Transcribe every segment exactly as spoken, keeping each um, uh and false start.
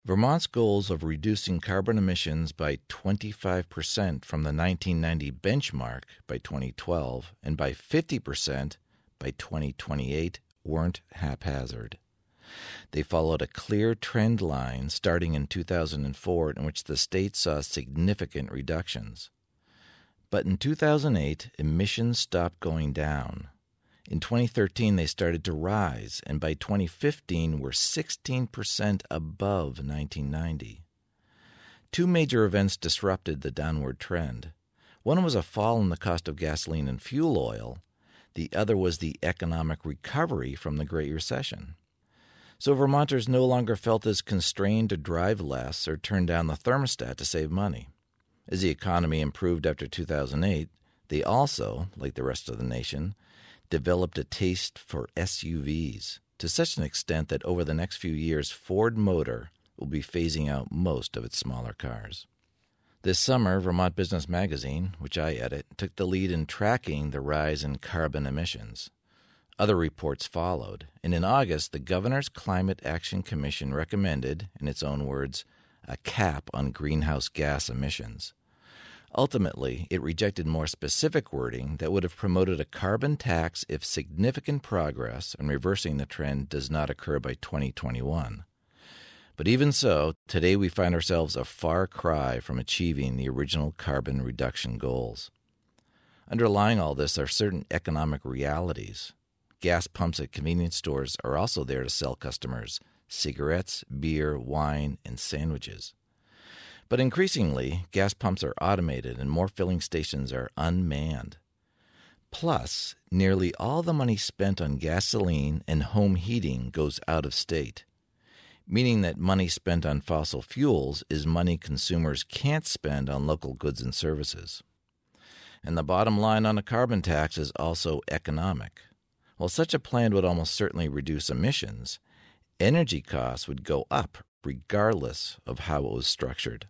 Vermont's goals of reducing carbon emissions by twenty-five percent from the nineteen ninety benchmark by twenty twelve and by fifty percent by twenty twenty-eight weren't haphazard. They followed a clear trend line starting in two thousand four in which the state saw significant reductions. But in two thousand eight, emissions stopped going down. In twenty thirteen, they started to rise, and by twenty fifteen were sixteen percent above nineteen ninety. Two major events disrupted the downward trend. One was a fall in the cost of gasoline and fuel oil. The other was the economic recovery from the Great Recession. So Vermonters no longer felt as constrained to drive less or turn down the thermostat to save money. As the economy improved after two thousand eight, they also, like the rest of the nation, developed a taste for S U Vs to such an extent that over the next few years, Ford Motor will be phasing out most of its smaller cars. This summer, Vermont Business Magazine, which I edit, took the lead in tracking the rise in carbon emissions. Other reports followed, and in August, the Governor's Climate Action Commission recommended, in its own words, a cap on greenhouse gas emissions. Ultimately, it rejected more specific wording that would have promoted a carbon tax if significant progress in reversing the trend does not occur by twenty twenty-one. But even so, today we find ourselves a far cry from achieving the original carbon reduction goals. Underlying all this are certain economic realities. Gas pumps at convenience stores are also there to sell customers cigarettes, beer, wine, and sandwiches. But increasingly, gas pumps are automated and more filling stations are unmanned. Plus, nearly all the money spent on gasoline and home heating goes out of state, meaning that money spent on fossil fuels is money consumers can't spend on local goods and services. And the bottom line on a carbon tax is also economic. While such a plan would almost certainly reduce emissions, energy costs would go up regardless of how it was structured.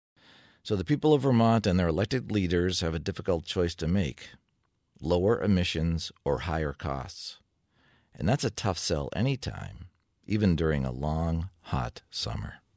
So the people of Vermont and their elected leaders have a difficult choice to make: lower emissions or higher costs. And that's a tough sell anytime, even during a long, hot summer.